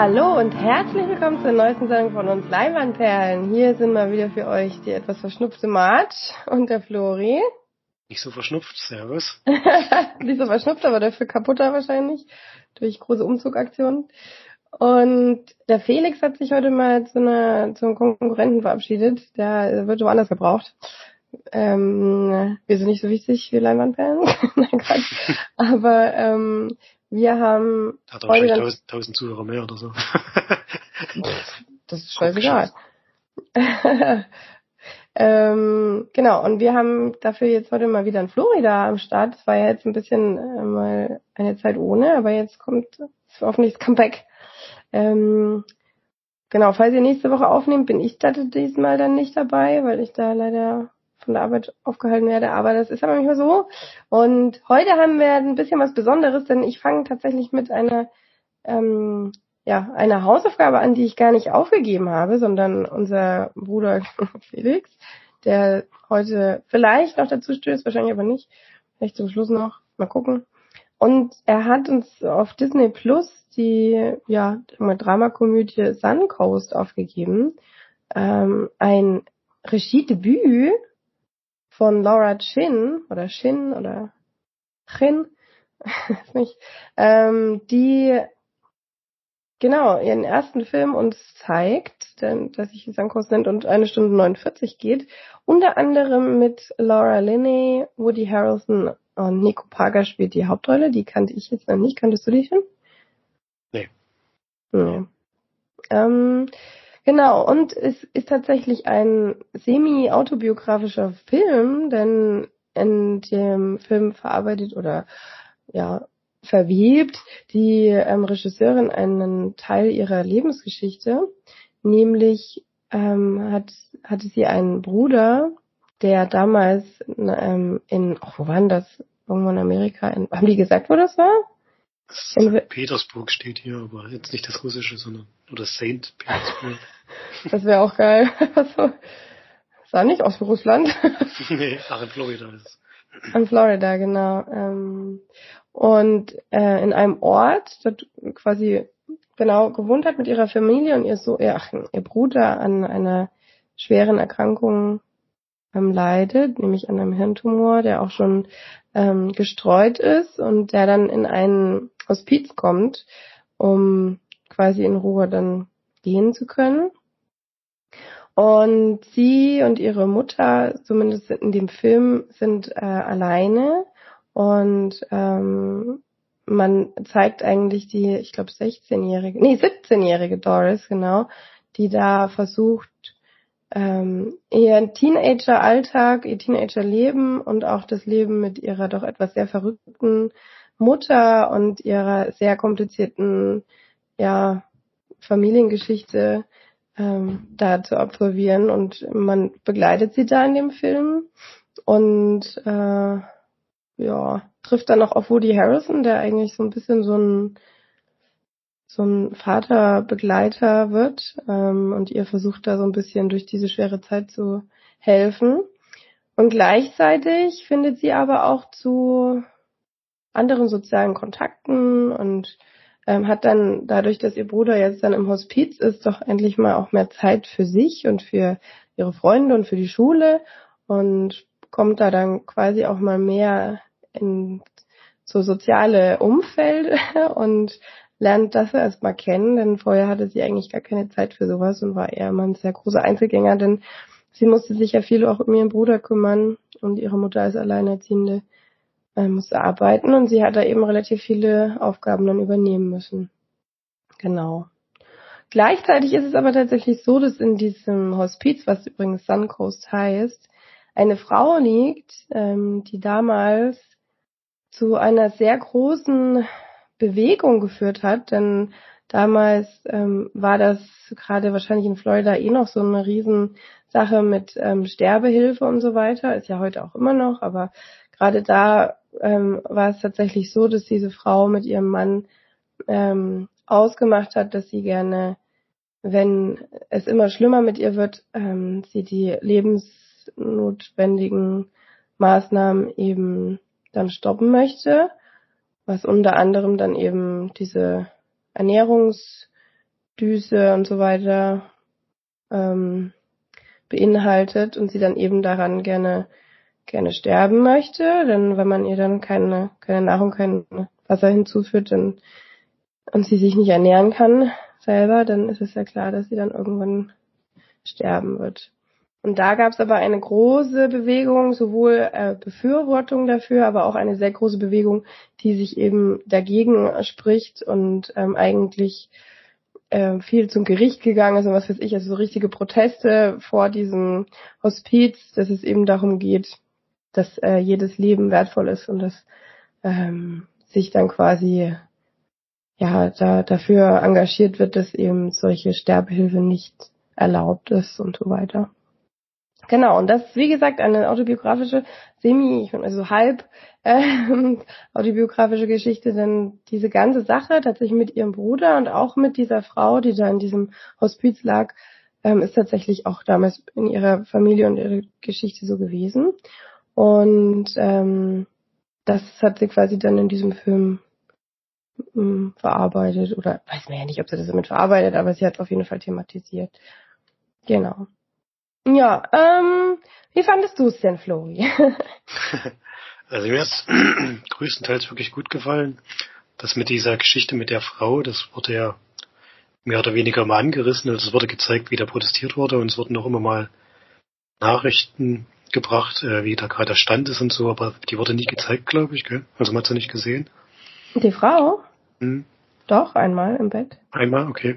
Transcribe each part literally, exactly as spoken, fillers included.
Hallo und herzlich willkommen zur neuesten Sendung von uns Leinwandperlen. Hier sind mal wieder für euch die etwas verschnupfte Marge und der Flori. Nicht so verschnupft, servus. Nicht so verschnupft, aber dafür kaputter wahrscheinlich durch große Umzugaktionen. Und der Felix hat sich heute mal zu einer, zum Konkurrenten verabschiedet. Der wird woanders gebraucht. Ähm, wir sind nicht so wichtig wie Leinwandperlen. Nein, Quatsch. Aber ähm, wir haben hat er wahrscheinlich tausend, tausend Zuhörer mehr oder so. Das ist scheißegal. ähm, genau, und wir haben dafür jetzt heute mal wieder in Florida am Start. Es war ja jetzt ein bisschen äh, mal eine Zeit ohne, aber jetzt kommt hoffentlich das Comeback. Ähm, genau, falls ihr nächste Woche aufnehmt, bin ich da diesmal dann nicht dabei, weil ich da leider von der Arbeit aufgehalten werde, aber das ist aber nicht mehr so. Und heute haben wir ein bisschen was Besonderes, denn ich fange tatsächlich mit einer ähm, ja, einer Hausaufgabe an, die ich gar nicht aufgegeben habe, sondern unser Bruder Felix, der heute vielleicht noch dazu stößt, wahrscheinlich aber nicht, vielleicht zum Schluss noch, mal gucken. Und er hat uns auf Disney Plus die ja Dramakomödie Suncoast aufgegeben, ähm, ein Regiedebüt von Laura Chin oder Shin oder Chin, nicht, ähm, die genau ihren ersten Film uns zeigt, denn, dass sich Suncoast nennt und eine Stunde neunundvierzig geht, unter anderem mit Laura Linney, Woody Harrelson und Nico Parker spielt die Hauptrolle. Die kannte ich jetzt noch nicht. Kanntest du die schon? Nee. Nee. Ähm, genau, und es ist tatsächlich ein semi-autobiografischer Film, denn in dem Film verarbeitet oder ja verwebt die ähm, Regisseurin einen Teil ihrer Lebensgeschichte, nämlich ähm, hat hatte sie einen Bruder, der damals ähm, in, oh, wo war denn das? Irgendwo in Amerika, in, haben die gesagt, wo das war? Sankt Petersburg steht hier, aber jetzt nicht das Russische, sondern oder Saint Petersburg. Das wäre auch geil. Also, ist auch nicht aus Russland. Nee, ach, in Florida ist es. In Florida, genau. Ähm, und äh, in einem Ort, dort quasi genau gewohnt hat mit ihrer Familie und ihr so, ihr, ach, ihr Bruder an einer schweren Erkrankung ähm, leidet, nämlich an einem Hirntumor, der auch schon ähm, gestreut ist und der dann in ein Hospiz kommt, um quasi in Ruhe dann gehen zu können. Und sie und ihre Mutter, zumindest in dem Film, sind äh, alleine und ähm, man zeigt eigentlich die, ich glaube sechzehnjährige, nee siebzehnjährige Doris, genau, die da versucht, ähm, ihren Teenager-Alltag, ihr Teenager-Leben und auch das Leben mit ihrer doch etwas sehr verrückten Mutter und ihrer sehr komplizierten, ja, Familiengeschichte ähm, da zu absolvieren, und man begleitet sie da in dem Film und äh, ja, trifft dann auch auf Woody Harrelson, der eigentlich so ein bisschen so ein so ein Vaterbegleiter wird ähm, und ihr versucht da so ein bisschen durch diese schwere Zeit zu helfen. Und gleichzeitig findet sie aber auch zu anderen sozialen Kontakten und ähm, hat dann dadurch, dass ihr Bruder jetzt dann im Hospiz ist, doch endlich mal auch mehr Zeit für sich und für ihre Freunde und für die Schule und kommt da dann quasi auch mal mehr in so soziale Umfeld und lernt das erstmal kennen, denn vorher hatte sie eigentlich gar keine Zeit für sowas und war eher immer ein sehr großer Einzelgänger, denn sie musste sich ja viel auch um ihren Bruder kümmern und ihre Mutter als Alleinerziehende musste arbeiten und sie hat da eben relativ viele Aufgaben dann übernehmen müssen. Genau. Gleichzeitig ist es aber tatsächlich so, dass in diesem Hospiz, was übrigens Suncoast heißt, eine Frau liegt, ähm, die damals zu einer sehr großen Bewegung geführt hat, denn damals ähm, war das gerade wahrscheinlich in Florida eh noch so eine Riesensache mit ähm, Sterbehilfe und so weiter, ist ja heute auch immer noch, aber gerade da ähm, war es tatsächlich so, dass diese Frau mit ihrem Mann ähm, ausgemacht hat, dass sie gerne, wenn es immer schlimmer mit ihr wird, ähm, sie die lebensnotwendigen Maßnahmen eben dann stoppen möchte, was unter anderem dann eben diese Ernährungsumstellung Lebensdüse und so weiter ähm, beinhaltet und sie dann eben daran gerne gerne sterben möchte, denn wenn man ihr dann keine keine Nahrung, kein Wasser hinzuführt, dann und sie sich nicht ernähren kann selber, dann ist es ja klar, dass sie dann irgendwann sterben wird. Und da gab es aber eine große Bewegung, sowohl äh, Befürwortung dafür, aber auch eine sehr große Bewegung, die sich eben dagegen spricht und ähm, eigentlich äh, viel zum Gericht gegangen ist und was weiß ich, also so richtige Proteste vor diesem Hospiz, dass es eben darum geht, dass äh, jedes Leben wertvoll ist und dass ähm, sich dann quasi ja da dafür engagiert wird, dass eben solche Sterbehilfe nicht erlaubt ist und so weiter. Genau, und das ist wie gesagt eine autobiografische, semi, also halb äh, autobiografische Geschichte, denn diese ganze Sache tatsächlich mit ihrem Bruder und auch mit dieser Frau, die da in diesem Hospiz lag, ähm, ist tatsächlich auch damals in ihrer Familie und ihrer Geschichte so gewesen. Und ähm, das hat sie quasi dann in diesem Film mh, verarbeitet, oder weiß man ja nicht, ob sie das damit verarbeitet, aber sie hat es auf jeden Fall thematisiert. Genau. Ja, ähm, wie fandest du es denn, Flori? Also mir ist größtenteils wirklich gut gefallen. Das mit dieser Geschichte mit der Frau, das wurde ja mehr oder weniger mal angerissen. Also es wurde gezeigt, wie da protestiert wurde, und es wurden auch immer mal Nachrichten gebracht, äh, wie da gerade der Stand ist und so, aber die wurde nie gezeigt, glaube ich, gell? Also man hat sie nicht gesehen. Die Frau? Hm. Doch, einmal im Bett. Einmal, okay.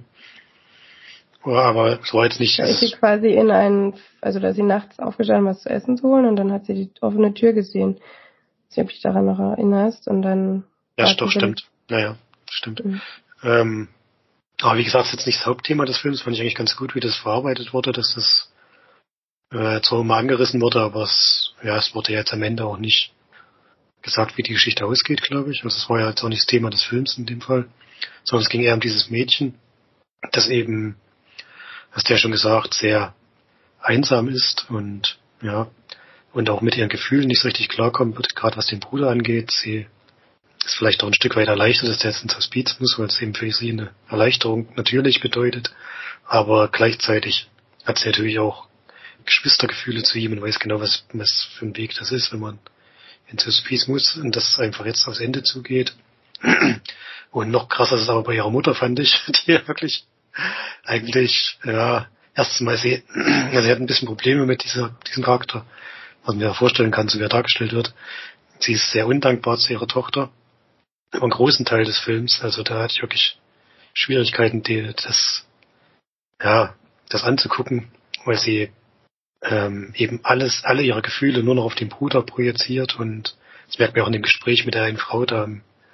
Ja, aber es war jetzt nicht... Da ist sie quasi in einen, also da ist sie nachts aufgestanden, was zu essen zu holen, und dann hat sie die offene Tür gesehen. Ich weiß nicht, ob du dich daran noch erinnerst, und dann... Ja, doch, stimmt. Naja, stimmt. Mhm. Ähm, aber wie gesagt, das ist jetzt nicht das Hauptthema des Films, fand ich eigentlich ganz gut, wie das verarbeitet wurde, dass das äh, zwar immer angerissen wurde, aber es, ja, es wurde jetzt am Ende auch nicht gesagt, wie die Geschichte ausgeht, glaube ich. Also es war ja jetzt auch nicht das Thema des Films in dem Fall, sondern es ging eher um dieses Mädchen, das eben, hast du ja schon gesagt, sehr einsam ist und ja, und auch mit ihren Gefühlen nicht so richtig klarkommen wird, gerade was den Bruder angeht. Sie ist vielleicht auch ein Stück weit erleichtert, dass der jetzt ins Hospiz muss, weil es eben für sie eine Erleichterung natürlich bedeutet. Aber gleichzeitig hat sie natürlich auch Geschwistergefühle zu ihm und weiß genau, was, was für ein Weg das ist, wenn man ins Hospiz muss und das einfach jetzt aufs Ende zugeht. Und noch krasser ist es aber bei ihrer Mutter, fand ich, die ja wirklich eigentlich, ja, erstens mal sie, ja, sie hat ein bisschen Probleme mit dieser, diesem Charakter, was man mir vorstellen kann, so wie er dargestellt wird. Sie ist sehr undankbar zu ihrer Tochter, über einen großen Teil des Films, also da hatte ich wirklich Schwierigkeiten, die, das, ja, das anzugucken, weil sie ähm, eben alles, alle ihre Gefühle nur noch auf den Bruder projiziert, und das merkt man auch in dem Gespräch mit der einen Frau da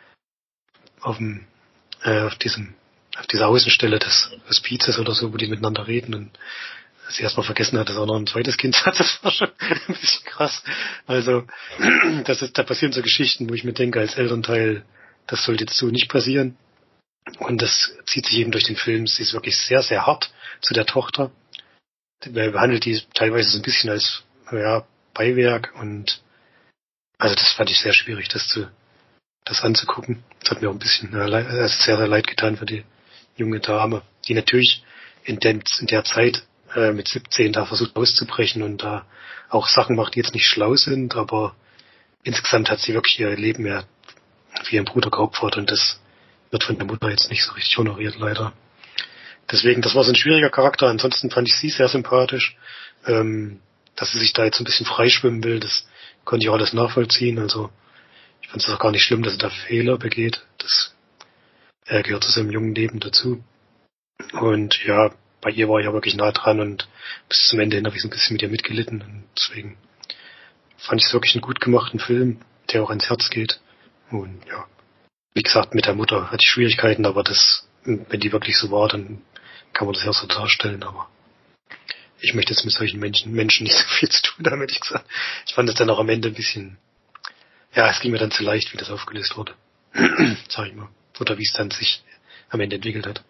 auf dem, äh, auf diesem, auf dieser Außenstelle des Hospizes oder so, wo die miteinander reden und sie erstmal vergessen hat, dass er noch ein zweites Kind hat. Das war schon ein bisschen krass. Also, das ist, da passieren so Geschichten, wo ich mir denke, als Elternteil, das sollte jetzt so nicht passieren. Und das zieht sich eben durch den Film. Sie ist wirklich sehr, sehr hart zu der Tochter. Er behandelt die teilweise so ein bisschen als, ja, Beiwerk, und also das fand ich sehr schwierig, das zu, das anzugucken. Das hat mir auch ein bisschen äh, leid, äh, sehr, sehr leid getan für die junge Dame, die natürlich in, den, in der Zeit äh, mit siebzehn da versucht auszubrechen und da auch Sachen macht, die jetzt nicht schlau sind, aber insgesamt hat sie wirklich ihr Leben ja für ihren Bruder geopfert, und das wird von der Mutter jetzt nicht so richtig honoriert, leider. Deswegen, das war so ein schwieriger Charakter. Ansonsten fand ich sie sehr sympathisch. Ähm, dass sie sich da jetzt ein bisschen freischwimmen will, das konnte ich auch alles nachvollziehen. Also ich fand es auch gar nicht schlimm, dass sie da Fehler begeht. Das äh, gehört zu seinem jungen Leben dazu. Und ja, bei ihr war ich ja wirklich nah dran, und bis zum Ende hin habe ich so ein bisschen mit ihr mitgelitten. Und deswegen fand ich es wirklich einen gut gemachten Film, der auch ans Herz geht. Und ja, wie gesagt, mit der Mutter hatte ich Schwierigkeiten, aber das, wenn die wirklich so war, dann kann man das ja so darstellen, aber ich möchte jetzt mit solchen Menschen, Menschen nicht so viel zu tun haben, hätte ich gesagt. Ich fand es dann auch am Ende ein bisschen, ja, es ging mir dann zu leicht, wie das aufgelöst wurde. Sag ich mal. Oder wie es dann sich am Ende entwickelt hat.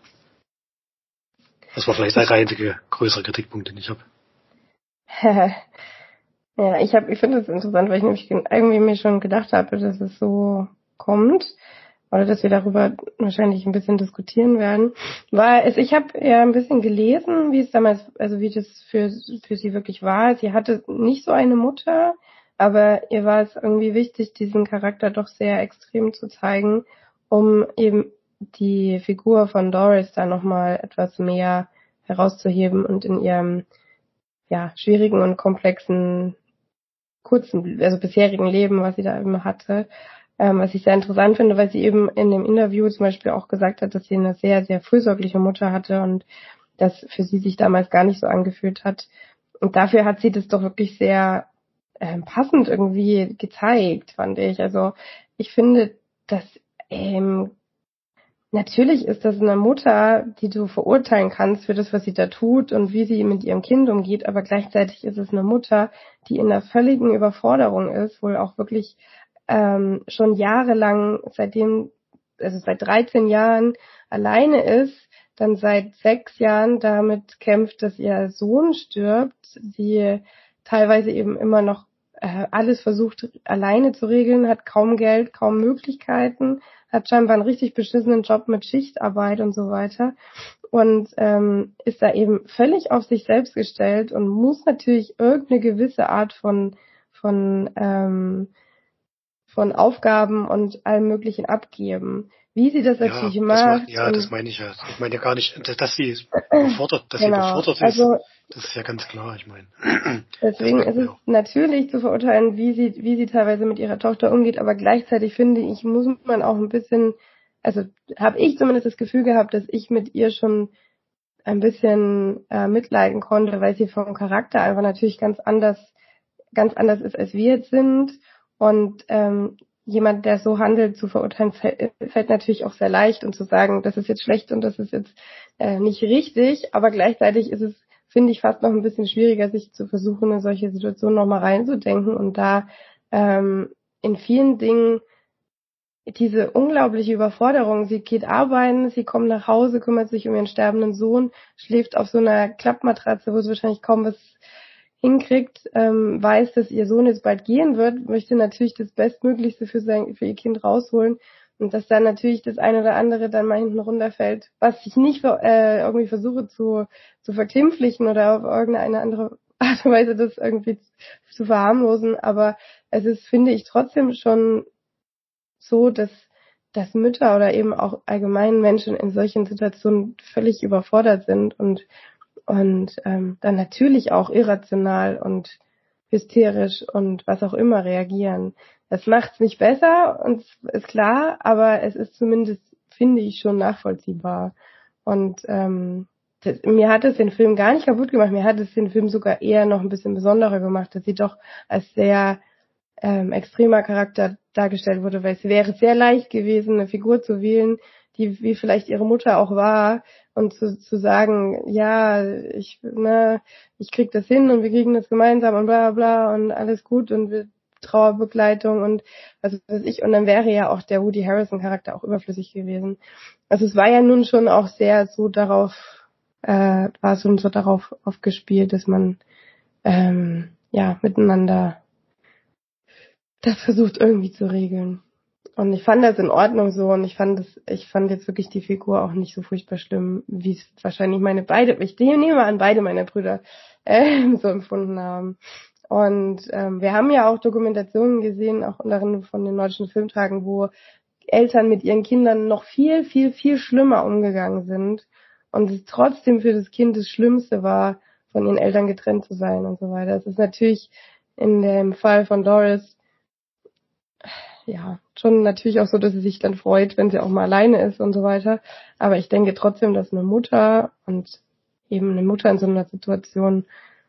Das war vielleicht der einzige größere Kritikpunkt, den ich habe. Ja, ich habe, ich finde es interessant, weil ich nämlich irgendwie mir schon gedacht habe, dass es so kommt. oder dass wir darüber wahrscheinlich ein bisschen diskutieren werden, war es, ich habe ja ein bisschen gelesen, wie es damals, also wie das für, für sie wirklich war. Sie hatte nicht so eine Mutter, aber ihr war es irgendwie wichtig, diesen Charakter doch sehr extrem zu zeigen, um eben die Figur von Doris da nochmal etwas mehr herauszuheben und in ihrem, ja, schwierigen und komplexen, kurzen, also bisherigen Leben, was sie da eben hatte, ähm, was ich sehr interessant finde, weil sie eben in dem Interview zum Beispiel auch gesagt hat, dass sie eine sehr, sehr fürsorgliche Mutter hatte und das für sie sich damals gar nicht so angefühlt hat. Und dafür hat sie das doch wirklich sehr ähm, passend irgendwie gezeigt, fand ich. Also ich finde, dass ähm, natürlich ist das eine Mutter, die du verurteilen kannst für das, was sie da tut und wie sie mit ihrem Kind umgeht, aber gleichzeitig ist es eine Mutter, die in einer völligen Überforderung ist, wohl auch wirklich ähm, schon jahrelang, seitdem, also seit dreizehn Jahren alleine ist, dann seit sechs Jahren damit kämpft, dass ihr Sohn stirbt, sie teilweise eben immer noch äh, alles versucht alleine zu regeln, hat kaum Geld, kaum Möglichkeiten, hat scheinbar einen richtig beschissenen Job mit Schichtarbeit und so weiter und ähm, ist da eben völlig auf sich selbst gestellt und muss natürlich irgendeine gewisse Art von von ähm, von Aufgaben und allem Möglichen abgeben. Wie sie das Ja, natürlich das macht. macht, ja, das meine ich ja. Ich meine ja gar nicht, dass sie überfordert, dass genau. sie überfordert ist. Also, das ist ja ganz klar, ich meine. Deswegen ist es auch natürlich zu verurteilen, wie sie, wie sie teilweise mit ihrer Tochter umgeht, aber gleichzeitig finde ich, muss man auch ein bisschen, also habe ich zumindest das Gefühl gehabt, dass ich mit ihr schon ein bisschen äh, mitleiden konnte, weil sie vom Charakter einfach natürlich ganz anders, ganz anders ist, als wir jetzt sind. Und ähm, jemand, der so handelt, zu verurteilen, fällt, fällt natürlich auch sehr leicht und zu sagen, das ist jetzt schlecht und das ist jetzt äh, nicht richtig. Aber gleichzeitig ist es, finde ich, fast noch ein bisschen schwieriger, sich zu versuchen, in solche Situationen nochmal reinzudenken und da ähm, in vielen Dingen diese unglaubliche Überforderung. Sie geht arbeiten, sie kommt nach Hause, kümmert sich um ihren sterbenden Sohn, schläft auf so einer Klappmatratze, wo sie wahrscheinlich kaum was hinkriegt, ähm, weiß, dass ihr Sohn jetzt bald gehen wird, möchte natürlich das Bestmöglichste für sein, für ihr Kind rausholen und dass dann natürlich das eine oder andere dann mal hinten runterfällt, was ich nicht äh, irgendwie versuche zu zu verklimpflichen oder auf irgendeine andere Art und Weise das irgendwie zu verharmlosen, aber es ist, finde ich, trotzdem schon so, dass, dass Mütter oder eben auch allgemein Menschen in solchen Situationen völlig überfordert sind und, und ähm, dann natürlich auch irrational und hysterisch und was auch immer reagieren. Das macht es nicht besser, und ist klar, aber es ist zumindest, finde ich, schon nachvollziehbar. Und ähm, das, mir hat es den Film gar nicht kaputt gemacht, mir hat es den Film sogar eher noch ein bisschen besonderer gemacht, dass sie doch als sehr ähm, extremer Charakter dargestellt wurde, weil es wäre sehr leicht gewesen, eine Figur zu wählen, die wie vielleicht ihre Mutter auch war, und zu, zu sagen, ja, ich, ne, ich krieg das hin und wir kriegen das gemeinsam und bla bla und alles gut und wir Trauerbegleitung und was weiß ich, und dann wäre ja auch der Woody Harrelson Charakter auch überflüssig gewesen. Also es war ja nun schon auch sehr so darauf, äh, war schon so darauf aufgespielt, dass man ähm, ja miteinander das versucht irgendwie zu regeln. Und ich fand das in Ordnung so, und ich fand das, ich fand jetzt wirklich die Figur auch nicht so furchtbar schlimm, wie es wahrscheinlich meine beide, ich nehme an, beide meine Brüder äh, so empfunden haben. Und ähm, wir haben ja auch Dokumentationen gesehen, auch unter anderem von den Nordischen Filmtagen, wo Eltern mit ihren Kindern noch viel, viel, viel schlimmer umgegangen sind und es trotzdem für das Kind das Schlimmste war, von ihren Eltern getrennt zu sein und so weiter. Es ist natürlich in dem Fall von Doris ja, schon natürlich auch so, dass sie sich dann freut, wenn sie auch mal alleine ist und so weiter. Aber ich denke trotzdem, dass eine Mutter und eben eine Mutter in so einer Situation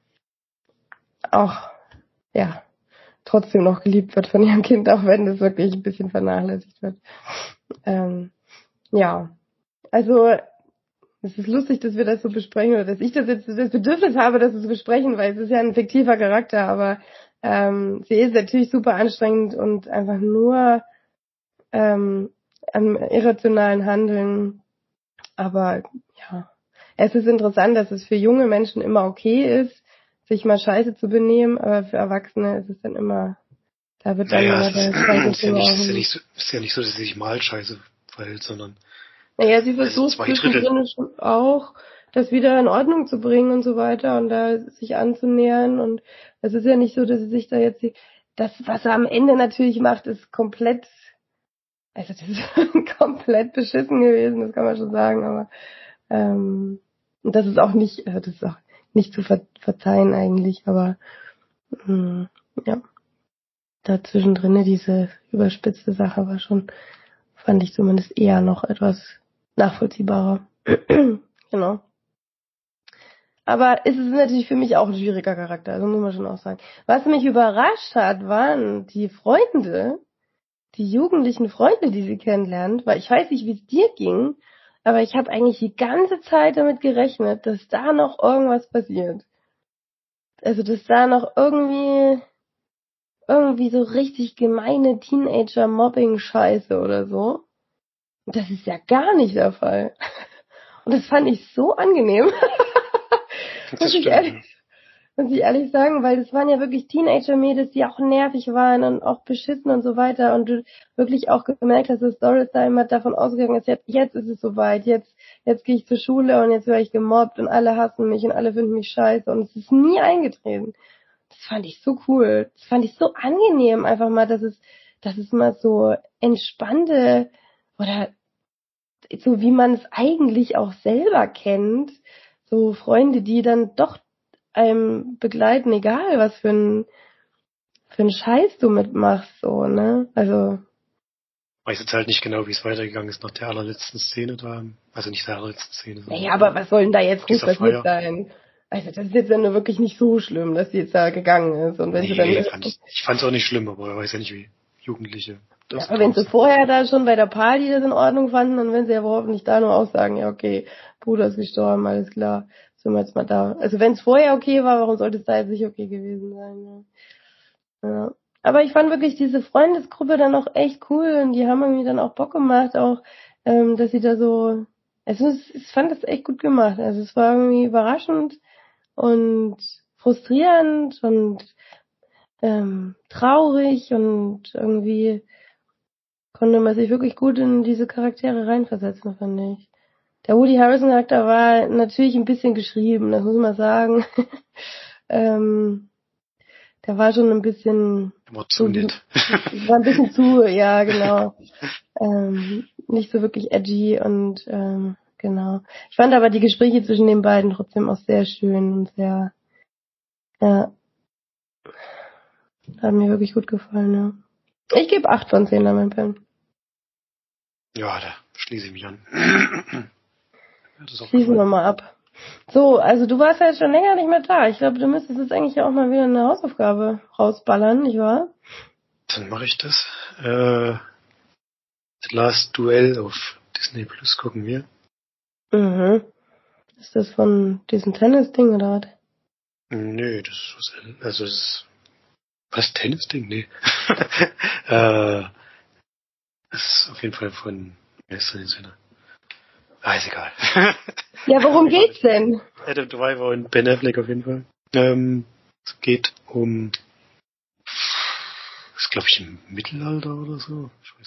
auch, ja, trotzdem noch geliebt wird von ihrem Kind, auch wenn das wirklich ein bisschen vernachlässigt wird. Ähm, ja, also es ist lustig, dass wir das so besprechen, oder dass ich das jetzt das Bedürfnis habe, das zu besprechen, weil es ist ja ein fiktiver Charakter, aber ähm, sie ist natürlich super anstrengend und einfach nur ähm, am irrationalen Handeln. Aber ja, es ist interessant, dass es für junge Menschen immer okay ist, sich mal scheiße zu benehmen, aber für Erwachsene ist es dann immer, da wird dann naja, immer es der ist, Scheiße ist, ja nicht, ist, ja nicht so, ist ja nicht so, dass sie sich mal scheiße verhält, sondern naja, sie versucht zwei Drittel zwischendrin schon auch, das wieder in Ordnung zu bringen und so weiter und da sich anzunähern und es ist ja nicht so, dass sie sich da jetzt die, das, was er am Ende natürlich macht, ist komplett, also das ist komplett beschissen gewesen, das kann man schon sagen, aber ähm, und das ist auch nicht, also das ist auch nicht zu ver- verzeihen eigentlich, aber mh, ja, da zwischendrin diese überspitzte Sache war schon, fand ich zumindest eher noch etwas nachvollziehbarer. Genau. Aber es ist natürlich für mich auch ein schwieriger Charakter, also muss man schon auch sagen. Was mich überrascht hat, waren die Freunde, die jugendlichen Freunde, die sie kennenlernt, weil ich weiß nicht, wie es dir ging, aber ich habe eigentlich die ganze Zeit damit gerechnet, dass da noch irgendwas passiert. Also, dass da noch irgendwie, irgendwie so richtig gemeine Teenager-Mobbing-Scheiße oder so. Und das ist ja gar nicht der Fall. Und das fand ich so angenehm. muss, ich ehrlich, muss ich ehrlich sagen, weil das waren ja wirklich Teenager-Mädels, die auch nervig waren und auch beschissen und so weiter. Und du wirklich auch gemerkt hast, dass Doris da immer davon ausgegangen ist, jetzt, jetzt ist es soweit, jetzt, jetzt gehe ich zur Schule und jetzt werde ich gemobbt und alle hassen mich und alle finden mich scheiße. Und es ist nie eingetreten. Das fand ich so cool. Das fand ich so angenehm, einfach mal, dass es, dass es mal so entspannte oder so wie man es eigentlich auch selber kennt, so Freunde, die dann doch einem begleiten, egal was für ein für ein Scheiß du mitmachst, so, ne? Also ich weiß jetzt halt nicht genau, wie es weitergegangen ist nach der allerletzten Szene da. Also nicht der allerletzten Szene. Naja, aber was soll denn da jetzt groß passiert Feier. sein? Also das ist jetzt dann nur wirklich nicht so schlimm, dass sie jetzt da gegangen ist. Und wenn nee, sie dann fand ich, ich fand es auch nicht schlimm, aber ich weiß ja nicht, wie Jugendliche das ja, aber wenn sie vorher da schon bei der Party das in Ordnung fanden, dann werden sie ja überhaupt nicht da nur auch sagen, ja okay, Bruder ist gestorben, alles klar, sind wir jetzt mal da. Also wenn es vorher okay war, warum sollte es da jetzt nicht okay gewesen sein? Ja. Ja. Aber ich fand wirklich diese Freundesgruppe dann auch echt cool und die haben irgendwie dann auch Bock gemacht, auch, ähm, dass sie da so, also ich fand das echt gut gemacht. Also es war irgendwie überraschend und frustrierend und ähm, traurig und irgendwie konnte man sich wirklich gut in diese Charaktere reinversetzen, fand ich. Der Woody Harrelson Charakter war natürlich ein bisschen geschrieben, das muss man sagen. ähm, der war schon ein bisschen war zu nett. war ein bisschen zu, ja, genau. ähm, nicht so wirklich edgy und ähm, genau. Ich fand aber die Gespräche zwischen den beiden trotzdem auch sehr schön und sehr, ja, hat mir wirklich gut gefallen, ja. Ich gebe acht von zehn an meinem Film. Ja, da schließe ich mich an. Schließen wir mal ab. So, also du warst ja jetzt schon länger nicht mehr da. Ich glaube, du müsstest jetzt eigentlich auch mal wieder eine Hausaufgabe rausballern, nicht wahr? Dann mache ich das. Äh, The Last Duel auf Disney Plus gucken wir. Mhm. Ist das von diesem Tennis-Ding oder was? Nö, das ist was, also das ist, was, Tennis-Ding? Nee. äh, das ist auf jeden Fall von, wer ist denn jetzt wieder? Ah, ist egal. Ja, worum geht's denn? Adam Driver und Ben Affleck auf jeden Fall. Ähm, es geht um, ist glaube ich im Mittelalter oder so.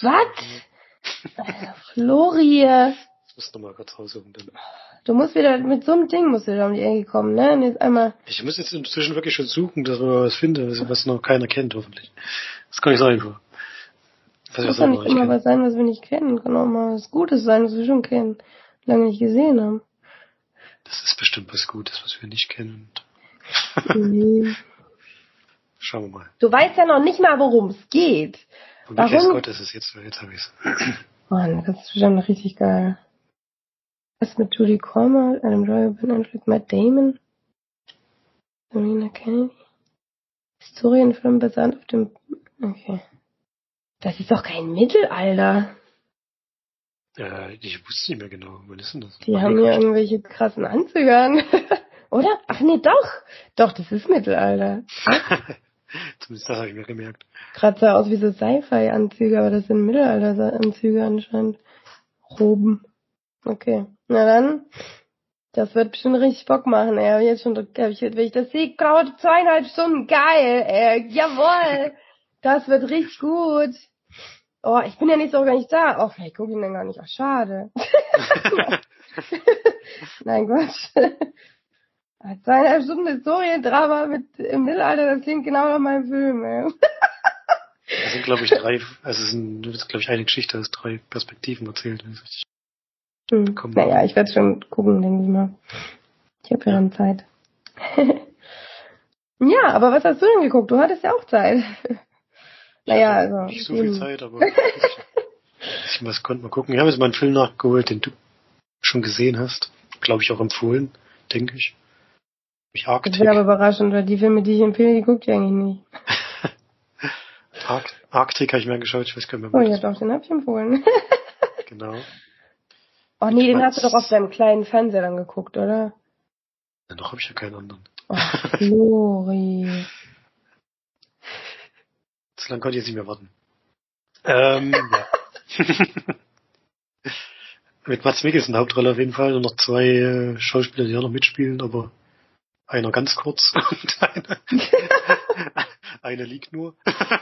Was? Flori. Ich muss nochmal kurz raussuchen dann. Du musst wieder, mit so einem Ding musst du wieder um die Ecke kommen, ne? Und jetzt einmal. Ich muss jetzt inzwischen wirklich schon suchen, dass wir was finden, was noch keiner kennt, hoffentlich. Das kann nicht sein, vor. Das muss ja nicht immer was sein, was wir nicht kennen. Kann auch mal was Gutes sein, was wir schon kennen. Lange nicht gesehen haben. Das ist bestimmt was Gutes, was wir nicht kennen. Nee. Schauen wir mal. Du weißt ja noch nicht mal, worum es geht. Und wie weiß Gott ist es jetzt? Jetzt habe ich es. Mann, das ist schon richtig geil. Was mit Judy Cormer, Adam Driver, Ben Affleck, Matt Damon, Serena Kennedy. Historienfilm basierend auf dem... Okay. Das ist doch kein Mittelalter. Äh, ich wusste nicht mehr genau. Wann ist denn das? Die haben ja irgendwelche krassen Anzüge an. Oder? Ach nee, doch. Doch, das ist Mittelalter. Zumindest das habe ich mir gemerkt. Gerade sah aus wie so Sci-Fi-Anzüge, aber das sind Mittelalter-Anzüge anscheinend. Roben. Okay. Na dann. Das wird bestimmt richtig Bock machen, ey. Hab ich jetzt schon, hab ich, wenn ich das sehe, dauert zweieinhalb Stunden. Geil, ey. Jawohl. Das wird richtig gut. Oh, ich bin ja nicht so gar nicht da. Oh, vielleicht gucke ich ihn dann gar nicht. Ach, schade. Nein, Quatsch. Zweieinhalb Stunden Historiendrama mit im Mittelalter, das klingt genau nach meinem Film, ey. Das sind, glaube ich, drei, also es sind, glaube ich, eine Geschichte aus drei Perspektiven erzählt. Wenn ich richtig hm. Naja, ich werde schon gucken, denke ich mal. Ich habe ja dann Zeit. Ja, aber was hast du denn geguckt? Du hattest ja auch Zeit. Naja, also. Nicht so viel Zeit, aber ich was konnte mal gucken. Ich habe jetzt mal einen Film nachgeholt, den du schon gesehen hast. Glaube ich auch empfohlen, denke ich. Ich Arctic. Das wäre aber überraschend, weil die Filme, die ich empfehle, die guckt ich eigentlich nicht. Arc- Arctic habe ich mir angeschaut, ich weiß gar nicht mehr. mehr. Oh ja, doch, den habe ich empfohlen. Genau. Oh nee, den hast du doch auf deinem kleinen Fernseher dann geguckt, oder? Ja, noch habe ich ja keinen anderen. Oh, Flori. So lange konnte ich jetzt nicht mehr warten. Ähm, ja. Mit Mads Mikkelsen Hauptrolle auf jeden Fall und noch zwei äh, Schauspieler, die auch noch mitspielen, aber einer ganz kurz und eine, eine liegt nur.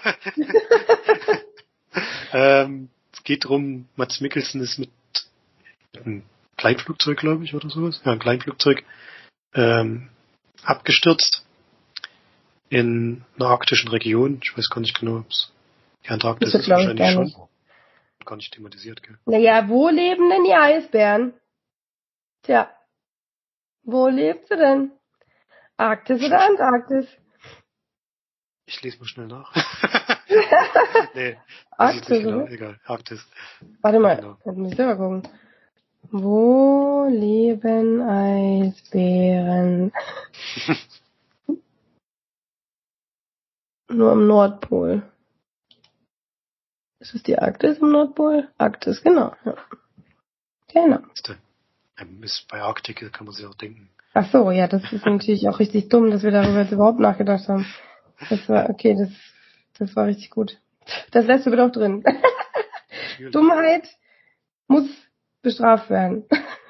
ähm, es geht darum, Mads Mikkelsen ist mit, mit einem Kleinflugzeug, glaube ich, oder sowas. Ja, ein Kleinflugzeug ähm, abgestürzt in einer arktischen Region. Ich weiß gar nicht genau, ob es die Antarktis ist, wahrscheinlich schon. Nicht. Gar nicht thematisiert, gell? Naja, wo leben denn die Eisbären? Tja, wo lebt sie denn? Arktis oder Antarktis? Ich lese mal schnell nach. Nee, Arktis, genau, oder? egal, Arktis. Warte mal, genau. jetzt muss ich selber gucken. Wo leben Eisbären? Nur am Nordpol. Ist es die Arktis im Nordpol? Arktis, genau. Ja. Genau. Ist bei Arktik, kann man sich auch denken. Ach so, ja, das ist natürlich auch richtig dumm, dass wir darüber jetzt überhaupt nachgedacht haben. Das war, okay, das, das war richtig gut. Das lässt du bitte auch drin. Dummheit muss bestraft werden.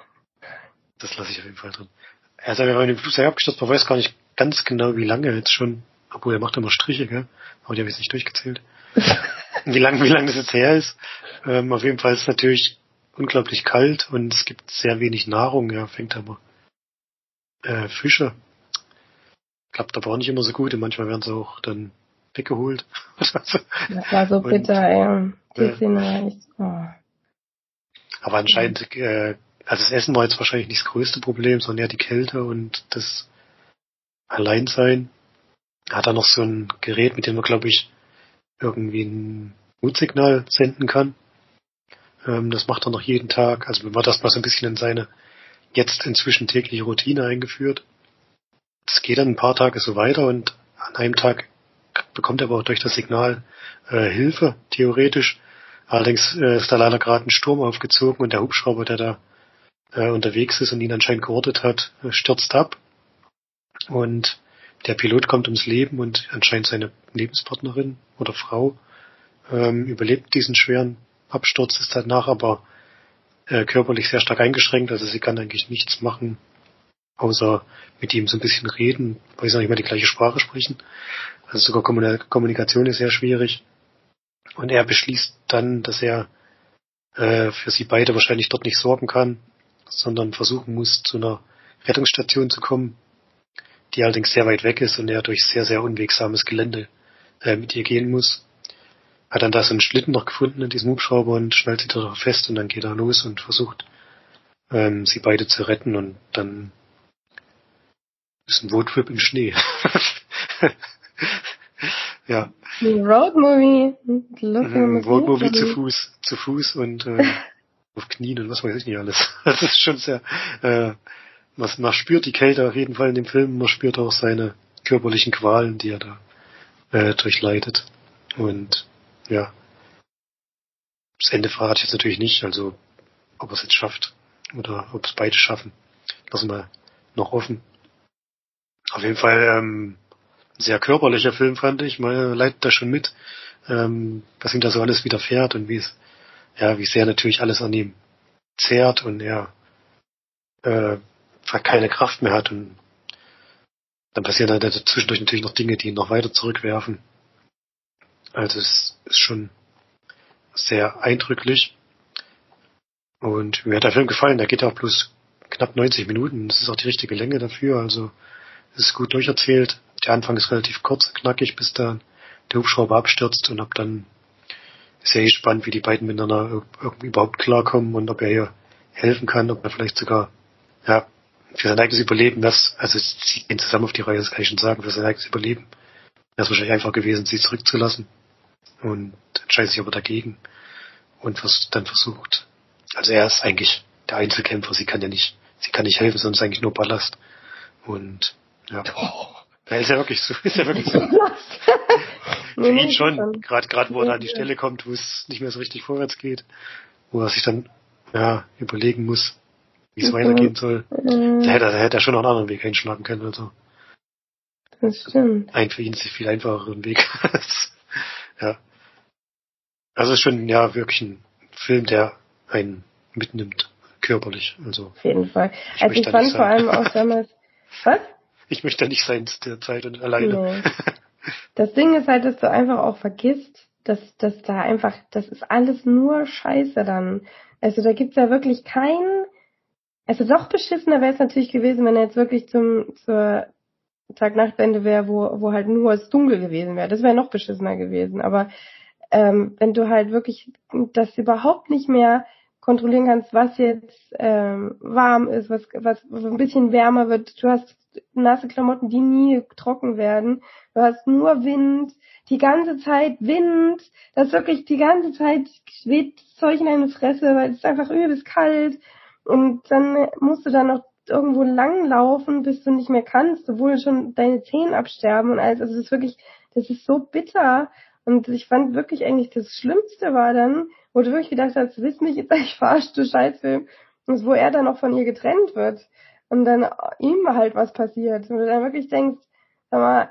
Das lasse ich auf jeden Fall drin. Er ist ja in dem Flugzeug abgestürzt, man weiß gar nicht ganz genau, wie lange er jetzt schon, obwohl er macht immer Striche, gell? Aber die habe ich jetzt nicht durchgezählt. wie lange, wie lange das jetzt her ist. Ähm, auf jeden Fall ist es natürlich unglaublich kalt und es gibt sehr wenig Nahrung. Er fängt aber äh, Fische. Klappt aber auch nicht immer so gut und manchmal werden sie auch dann weggeholt. Das war so bitter, ey. Die Ja. Szene war echt, oh. Aber anscheinend, äh, also das Essen war jetzt wahrscheinlich nicht das größte Problem, sondern eher die Kälte und das Alleinsein. Er hat da noch so ein Gerät, mit dem man, glaube ich, irgendwie ein Notsignal senden kann. Ähm, das macht er noch jeden Tag. Also man hat das mal so ein bisschen in seine jetzt inzwischen tägliche Routine eingeführt. Das geht dann ein paar Tage so weiter und an einem Tag bekommt er aber auch durch das Signal äh, Hilfe, theoretisch. Allerdings äh, ist da leider gerade ein Sturm aufgezogen und der Hubschrauber, der da äh, unterwegs ist und ihn anscheinend geortet hat, äh, stürzt ab. Und der Pilot kommt ums Leben und anscheinend seine Lebenspartnerin oder Frau ähm, überlebt diesen schweren Absturz, ist danach aber äh, körperlich sehr stark eingeschränkt. Also sie kann eigentlich nichts machen, außer mit ihm so ein bisschen reden, weil sie noch nicht mehr die gleiche Sprache sprechen. Also sogar Kommunikation ist sehr schwierig. Und er beschließt dann, dass er äh, für sie beide wahrscheinlich dort nicht sorgen kann, sondern versuchen muss, zu einer Rettungsstation zu kommen, die allerdings sehr weit weg ist und er durch sehr, sehr unwegsames Gelände äh, mit ihr gehen muss. Hat dann da so einen Schlitten noch gefunden in diesem Hubschrauber und schnallt sie darauf fest und dann geht er los und versucht, ähm, sie beide zu retten und dann ist ein Roadtrip im Schnee. Ja. Ein Roadmovie. Mhm, Roadmovie zu Fuß, zu Fuß und äh, auf Knien und was weiß ich nicht alles. Das ist schon sehr, äh, was man spürt die Kälte auf jeden Fall in dem Film, man spürt auch seine körperlichen Qualen, die er da äh, durchleidet. Und ja, das Ende verrate ich jetzt natürlich nicht, also ob er es jetzt schafft oder ob es beide schaffen, lassen wir noch offen. Auf jeden Fall ähm, ein sehr körperlicher Film, fand ich. Man leidet da schon mit, ähm, was ihm da so alles widerfährt und wie es, ja, wie sehr natürlich alles an ihm zehrt und er äh, keine Kraft mehr hat und dann passieren dann zwischendurch natürlich noch Dinge, die ihn noch weiter zurückwerfen. Also es ist schon sehr eindrücklich. Und mir hat der Film gefallen. Der geht auch bloß knapp neunzig Minuten. Das ist auch die richtige Länge dafür. Also es ist gut durcherzählt. Der Anfang ist relativ kurz, knackig, bis dann der Hubschrauber abstürzt. Und ab dann ist ja eh spannend, wie die beiden miteinander irgendwie überhaupt klarkommen und ob er ihr helfen kann, ob er vielleicht sogar ja für sein eigenes Überleben, das, also sie gehen zusammen auf die Reihe, das kann ich schon sagen, für sein eigenes Überleben wäre es wahrscheinlich einfach gewesen, sie zurückzulassen und entscheidet sich aber dagegen und was dann versucht. Also er ist eigentlich der Einzelkämpfer, sie kann ja nicht, sie kann nicht helfen, sondern ist eigentlich nur Ballast. Und ja. Oh. Ja, ist ja wirklich so, ist ja wirklich so. Für ihn schon, gerade gerade wo er an die Stelle kommt, wo es nicht mehr so richtig vorwärts geht, wo er sich dann ja überlegen muss, wie es mhm. weitergehen soll. Mhm. Da hätte, da hätte er schon noch einen anderen Weg einschlagen können. Also. Das stimmt. Ein für ihn viel einfacheren Weg. Ja. Also ist schon ja wirklich ein Film, der einen mitnimmt, körperlich. Also, auf jeden Fall. Ich also ich fand vor allem auch damals. Was? Ich möchte da nicht sein zu der Zeit und alleine. Nee. Das Ding ist halt, dass du einfach auch vergisst, dass, dass da einfach, das ist alles nur Scheiße dann. Also da gibt's ja wirklich keinen, also noch beschissener wäre es natürlich gewesen, wenn er jetzt wirklich zum, zur Tag-Nacht-Wende wäre, wo, wo halt nur es dunkel gewesen wäre. Das wäre noch beschissener gewesen. Aber ähm, wenn du halt wirklich das überhaupt nicht mehr kontrollieren kannst, was jetzt ähm, warm ist, was, was ein bisschen wärmer wird, du hast nasse Klamotten, die nie trocken werden, du hast nur Wind, die ganze Zeit Wind, das ist wirklich die ganze Zeit weht Zeug in deine Fresse, weil es ist einfach übelst kalt und dann musst du dann noch irgendwo langlaufen, bis du nicht mehr kannst, obwohl schon deine Zähne absterben und alles, also das ist wirklich, das ist so bitter und ich fand wirklich eigentlich das Schlimmste war dann, wo du wirklich gedacht hast, du willst mich jetzt eigentlich verarschen, du Scheißfilm, und wo er dann noch von ihr getrennt wird und dann ihm halt was passiert und du dann wirklich denkst, sag mal,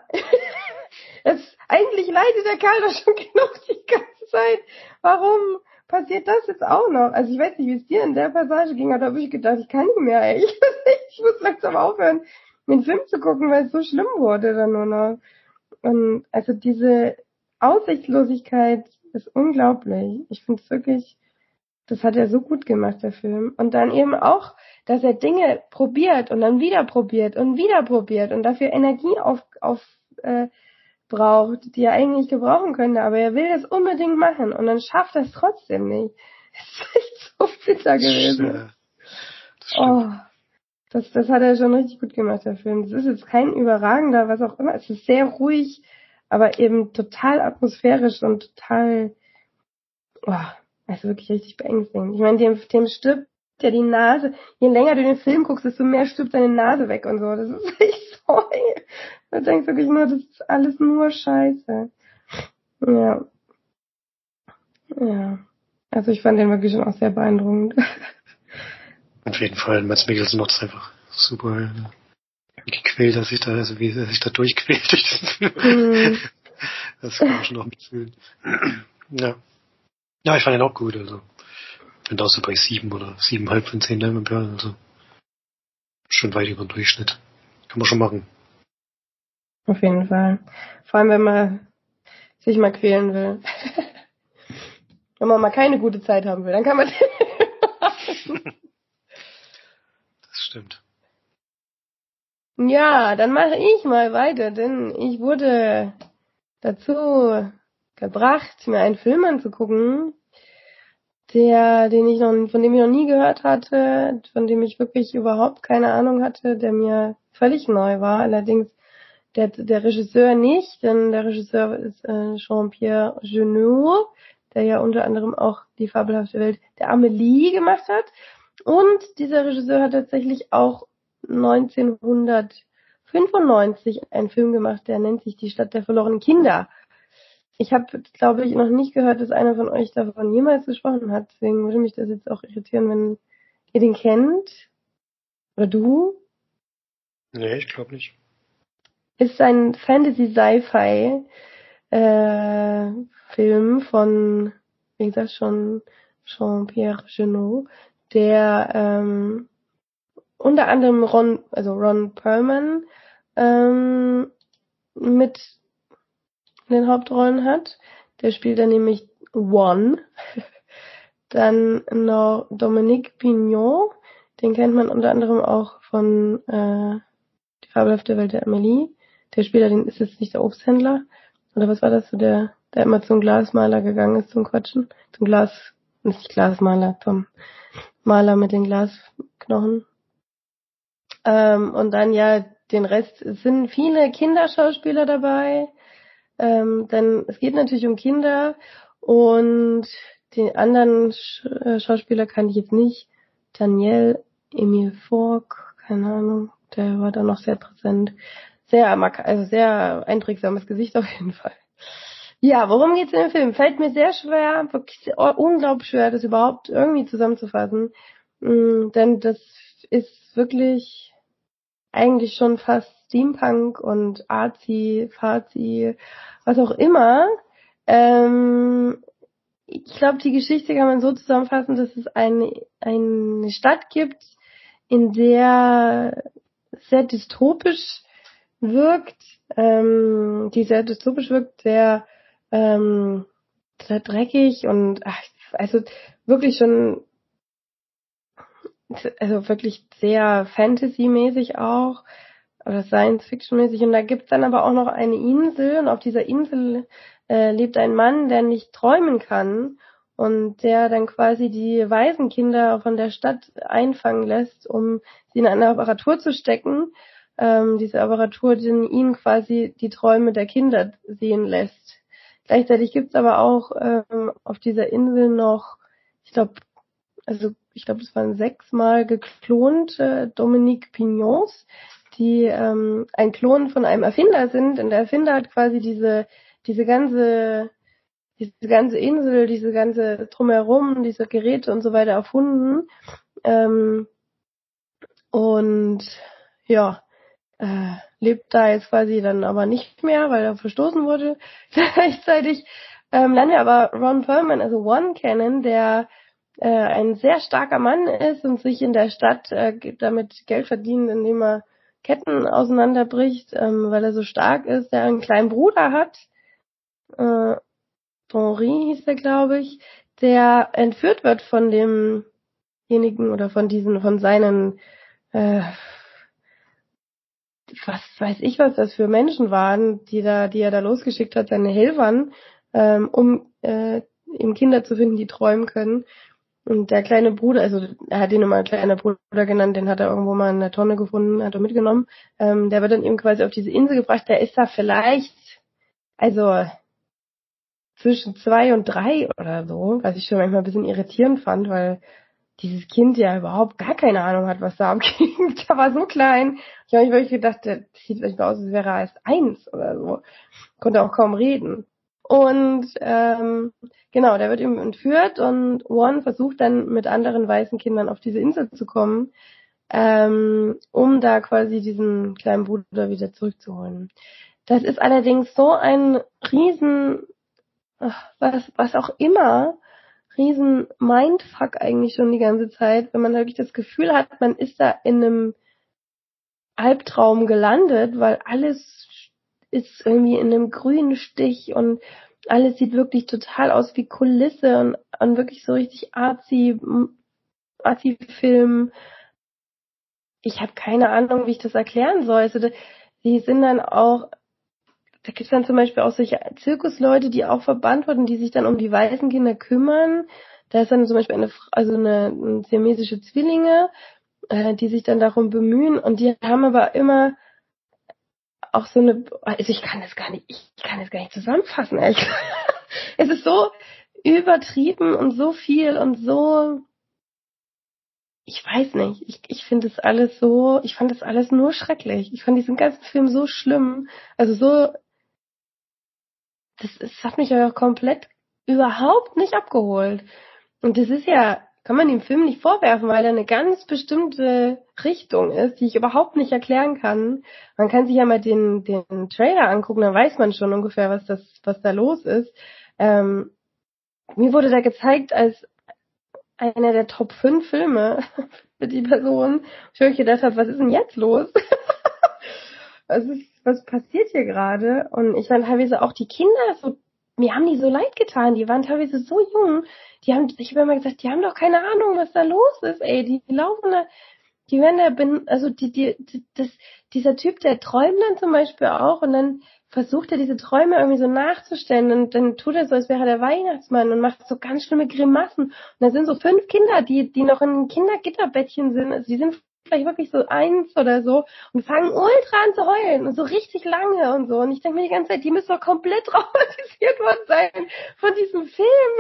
es, eigentlich leidet der Kerl doch schon genug die ganze Zeit, warum passiert das jetzt auch noch? Also ich weiß nicht, wie es dir in der Passage ging, aber da habe ich gedacht, ich kann nicht mehr, ey. Ich, ich muss langsam aufhören, den Film zu gucken, weil es so schlimm wurde dann nur noch. Und also diese Aussichtslosigkeit ist unglaublich. Ich finde es wirklich, das hat er so gut gemacht, der Film. Und dann eben auch, dass er Dinge probiert und dann wieder probiert und wieder probiert und dafür Energie auf, auf äh, braucht, die er eigentlich gebrauchen könnte, aber er will das unbedingt machen und dann schafft er es trotzdem nicht. Das ist echt so bitter gewesen. Das, oh, das, das hat er schon richtig gut gemacht, der Film. Das ist jetzt kein überragender, was auch immer. Es ist sehr ruhig, aber eben total atmosphärisch und total, oh, also wirklich richtig beängstigend. Ich meine, dem, dem stirbt ja die Nase. Je länger du den Film guckst, desto mehr stirbt deine Nase weg und so. Das ist echt so. Da denkst du wirklich nur, das ist alles nur Scheiße. Ja. Ja. Also ich fand den wirklich schon auch sehr beeindruckend. Auf jeden Fall, Mads Mikkelsen macht es einfach super gequält, dass sich da, also wie er sich da durchquält durch diesen Film. Mm. Das kann man schon noch mitfühlen. Ja. Ja, ich fand ihn auch gut, also. Ich bin da so bei sieben oder siebeneinhalb von zehn Leinwandperlen, also. Schon weit über den Durchschnitt. Kann man schon machen. Auf jeden Fall. Vor allem, wenn man sich mal quälen will. Wenn man mal keine gute Zeit haben will, dann kann man den Das stimmt. Ja, dann mache ich mal weiter, denn ich wurde dazu gebracht, mir einen Film anzugucken, der, den ich noch, von dem ich noch nie gehört hatte, von dem ich wirklich überhaupt keine Ahnung hatte, der mir völlig neu war. Allerdings der, der Regisseur nicht, denn der Regisseur ist äh, Jean-Pierre Jeunet, der ja unter anderem auch die fabelhafte Welt der Amelie gemacht hat. Und dieser Regisseur hat tatsächlich auch neunzehnhundertfünfundneunzig einen Film gemacht, der nennt sich Die Stadt der verlorenen Kinder. Ich habe, glaube ich, noch nicht gehört, dass einer von euch davon jemals gesprochen hat. Deswegen würde mich das jetzt auch irritieren, wenn ihr den kennt. Oder du? Nee, ich glaube nicht. Ist ein Fantasy-Sci-Fi äh, Film von, wie gesagt, schon Jean-Pierre Jeunet, der ähm, unter anderem Ron, also Ron Perlman ähm, mit in den Hauptrollen hat. Der spielt dann nämlich One. dann noch Dominique Pignon, den kennt man unter anderem auch von äh, Die fabelhafte Welt der Amelie. Der Spieler, den ist jetzt nicht der Obsthändler. Oder was war das? So der, der immer zum Glasmaler gegangen ist zum Quatschen. Zum Glas, nicht Glasmaler, zum Maler mit den Glasknochen. Ähm, und dann ja, den Rest, es sind viele Kinderschauspieler dabei. Ähm, denn es geht natürlich um Kinder und den anderen Sch- äh, Schauspieler kann ich jetzt nicht. Daniel Emile Fork, keine Ahnung, der war da noch sehr präsent. Sehr, mark- also sehr einprägsames Gesicht auf jeden Fall. Ja, worum geht's in dem Film? Fällt mir sehr schwer, wirklich sehr, unglaublich schwer, das überhaupt irgendwie zusammenzufassen. Mm, denn das ist wirklich eigentlich schon fast Steampunk und Arzi, Fazi, was auch immer. Ähm, ich glaube, die Geschichte kann man so zusammenfassen, dass es eine, eine Stadt gibt, in der sehr dystopisch wirkt, ähm, die sehr dystopisch wirkt, sehr, ähm, sehr dreckig und ach, also wirklich schon, also wirklich sehr Fantasy-mäßig auch oder Science-Fiction-mäßig. Und da gibt's dann aber auch noch eine Insel und auf dieser Insel äh, lebt ein Mann, der nicht träumen kann und der dann quasi die Waisenkinder von der Stadt einfangen lässt, um sie in eine Apparatur zu stecken. Ähm, diese Apparatur, die ihn quasi die Träume der Kinder sehen lässt. Gleichzeitig gibt's aber auch ähm, auf dieser Insel noch, ich glaube, also ich glaube, es waren sechsmal geklonte Dominique Pignons, die ähm, ein Klon von einem Erfinder sind. Und der Erfinder hat quasi diese diese ganze diese ganze Insel, diese ganze drumherum, diese Geräte und so weiter erfunden. Ähm, und ja, äh, lebt da jetzt quasi dann aber nicht mehr, weil er verstoßen wurde. Gleichzeitig ähm, lernen wir aber Ron Perlman, also One, kennen, der äh, ein sehr starker Mann ist und sich in der Stadt äh, damit Geld verdient, indem er Ketten auseinanderbricht, ähm, weil er so stark ist, der einen kleinen Bruder hat, äh, Henri hieß der, glaube ich, der entführt wird von demjenigen oder von diesen, von seinen, äh, was weiß ich, was das für Menschen waren, die da, die er da losgeschickt hat, seine Helfern, ähm, um äh, ihm Kinder zu finden, die träumen können. Und der kleine Bruder, also er hat ihn immer kleiner Bruder genannt, den hat er irgendwo mal in der Tonne gefunden, hat er mitgenommen. Ähm, der wird dann eben quasi auf diese Insel gebracht. Der ist da vielleicht, also zwischen zwei und drei oder so, was ich schon manchmal ein bisschen irritierend fand, weil dieses Kind ja überhaupt gar keine Ahnung hat, was da abgeht. Der war so klein. Ich habe mich wirklich gedacht, der sieht vielleicht aus, als wäre er erst eins oder so. Konnte auch kaum reden. Und ähm, genau, der wird eben entführt und One versucht dann mit anderen weißen Kindern auf diese Insel zu kommen, ähm, um da quasi diesen kleinen Bruder wieder zurückzuholen. Das ist allerdings so ein riesen, ach, was, was auch immer, riesen Mindfuck eigentlich schon die ganze Zeit, wenn man wirklich das Gefühl hat, man ist da in einem Albtraum gelandet, weil alles ist irgendwie in einem grünen Stich und alles sieht wirklich total aus wie Kulisse und, und wirklich so richtig arzi, arzi Film. Ich habe keine Ahnung, wie ich das erklären soll. Also die sind dann auch, da gibt's dann zum Beispiel auch solche Zirkusleute, die auch verbannt wurden, die sich dann um die weißen Kinder kümmern. Da ist dann zum Beispiel eine, also eine, eine siamesische Zwillinge, äh, die sich dann darum bemühen und die haben aber immer auch so eine, also ich kann das gar nicht, ich kann das gar nicht zusammenfassen, ehrlich gesagt. Es ist so übertrieben und so viel und so, ich weiß nicht, ich, ich finde das alles so, ich fand das alles nur schrecklich. Ich fand diesen ganzen Film so schlimm, also so, das, das hat mich ja komplett überhaupt nicht abgeholt. Und das ist ja, kann man dem Film nicht vorwerfen, weil er eine ganz bestimmte Richtung ist, die ich überhaupt nicht erklären kann. Man kann sich ja mal den, den Trailer angucken, dann weiß man schon ungefähr, was das, was da los ist. Ähm, mir wurde da gezeigt als einer der Top fünf Filme für die Person. Ich wirklich gedacht habe, was ist denn jetzt los? was ist, was passiert hier gerade? Und ich fand teilweise auch die Kinder so mir haben die so leid getan, die waren teilweise so jung, die haben, ich habe immer gesagt, die haben doch keine Ahnung, was da los ist, ey, die, die laufen da, die werden da, bin, also die, die, die, das, dieser Typ, der träumt dann zum Beispiel auch und dann versucht er diese Träume irgendwie so nachzustellen und dann tut er so, als wäre er der Weihnachtsmann und macht so ganz schlimme Grimassen und da sind so fünf Kinder, die, die noch in Kindergitterbettchen sind, also die sind vielleicht wirklich so eins oder so und fangen ultra an zu heulen und so richtig lange und so. Und ich denke mir die ganze Zeit, die müssen doch komplett traumatisiert worden sein von diesem Film.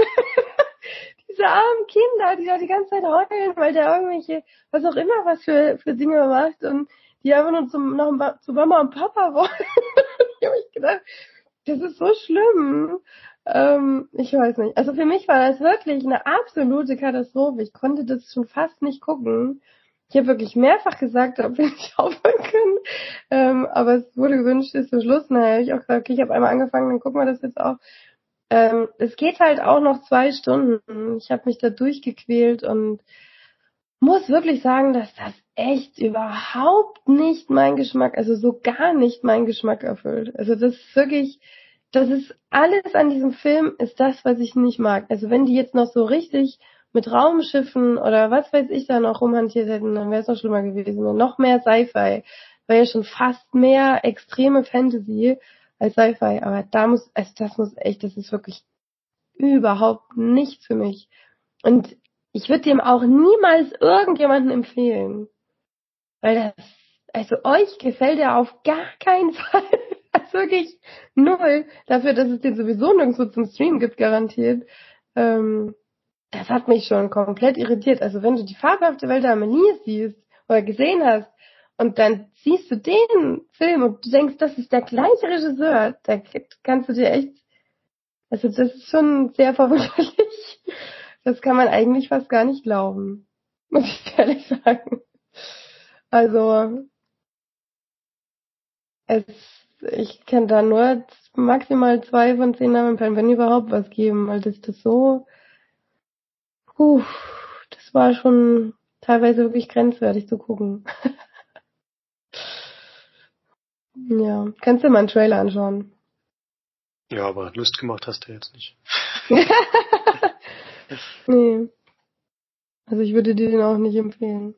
Diese armen Kinder, die da die ganze Zeit heulen, weil der irgendwelche, was auch immer, was für, für Dinge macht und die einfach nur zum, noch zu Mama und Papa wollen. Ich habe mich gedacht, das ist so schlimm. Ähm, ich weiß nicht. Also für mich war das wirklich eine absolute Katastrophe. Ich konnte das schon fast nicht gucken. Ich habe wirklich mehrfach gesagt, ob wir nicht aufhören können. Ähm, aber es wurde gewünscht, ist zum Schluss. Naja, habe ich auch gesagt, okay, ich habe einmal angefangen, dann gucken wir das jetzt auch. Ähm, es geht halt auch noch zwei Stunden. Ich habe mich da durchgequält und muss wirklich sagen, dass das echt überhaupt nicht mein Geschmack, also so gar nicht mein Geschmack erfüllt. Also das ist wirklich, das ist alles an diesem Film, ist das, was ich nicht mag. Also wenn die jetzt noch so richtig mit Raumschiffen oder was weiß ich da noch rumhantiert hätten, dann wäre es noch schlimmer gewesen. Noch mehr Sci-Fi. Wäre ja schon fast mehr extreme Fantasy als Sci-Fi. Aber da muss, also das muss echt, das ist wirklich überhaupt nichts für mich. Und ich würde dem auch niemals irgendjemanden empfehlen. Weil das, also euch gefällt er auf gar keinen Fall. Also wirklich null. Dafür, dass es den sowieso nirgendwo zum Stream gibt, garantiert. Ähm, das hat mich schon komplett irritiert. Also wenn du die fabelhafte Welt der Amelie siehst oder gesehen hast und dann siehst du den Film und du denkst, das ist der gleiche Regisseur, da kannst du dir echt, also das ist schon sehr verwunderlich. Das kann man eigentlich fast gar nicht glauben, muss ich ehrlich sagen. Also es, ich kann da nur maximal zwei von zehn Namen, wenn überhaupt, was geben, weil das das so Puh, das war schon teilweise wirklich grenzwertig zu gucken. Ja, kannst du mal einen Trailer anschauen. Ja, aber Lust gemacht hast du jetzt nicht. Nee. Also ich würde dir den auch nicht empfehlen.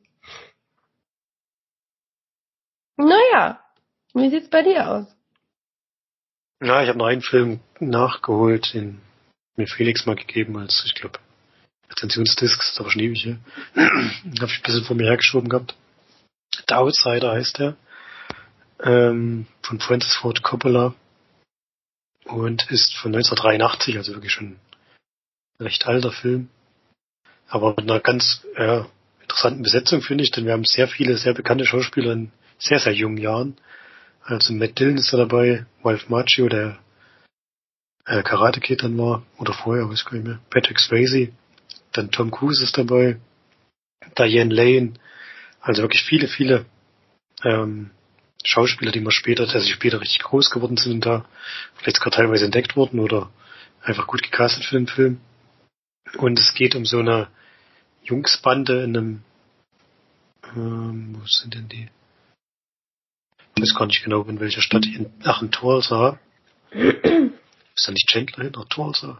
Naja, wie sieht's bei dir aus? Ja, ich habe noch einen Film nachgeholt, den mir Felix mal gegeben als, ich glaube, Rezensionsdiscs, ist aber schon ewig hier. Habe ich ein bisschen vor mir hergeschoben gehabt. The Outsider heißt der. Ähm, von Francis Ford Coppola. Und ist von neunzehnhundertdreiundachtzig, also wirklich schon ein recht alter Film. Aber mit einer ganz ja, interessanten Besetzung, finde ich, denn wir haben sehr viele, sehr bekannte Schauspieler in sehr, sehr jungen Jahren. Also Matt Dillon ist da dabei, Ralph Macchio, der äh, Karate Kid dann war, oder vorher, weiß ich gar nicht mehr, Patrick Swayze, dann Tom Cruise ist dabei, Diane Lane, also wirklich viele, viele ähm, Schauspieler, die man später, also die später richtig groß geworden sind und da vielleicht sogar teilweise entdeckt wurden oder einfach gut gecastet für den Film. Und es geht um so eine Jungsbande in einem, ähm, wo sind denn die? Ich weiß gar nicht genau, in welcher Stadt. In, ach, in Tulsa. Ist da nicht Chandler hin? Nach Tulsa.